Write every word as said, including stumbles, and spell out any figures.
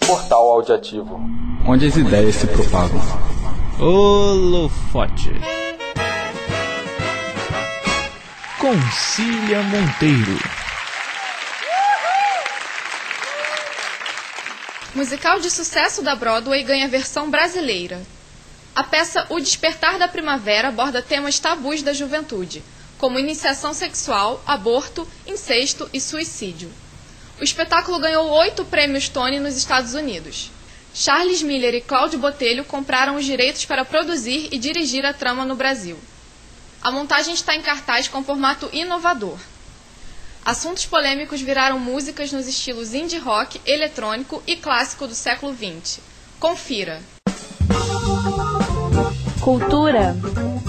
Portal Audiativo, onde as ideias se propagam. Holofote com Cília Monteiro. Musical de sucesso da Broadway ganha versão brasileira. A peça O Despertar da Primavera aborda temas tabus da juventude, como iniciação sexual, aborto, incesto e suicídio. O espetáculo ganhou oito prêmios Tony nos Estados Unidos. Charles Miller e Cláudio Botelho compraram os direitos para produzir e dirigir a trama no Brasil. A montagem está em cartaz com formato inovador. Assuntos polêmicos viraram músicas nos estilos indie rock, eletrônico e clássico do século vinte. Confira! Cultura.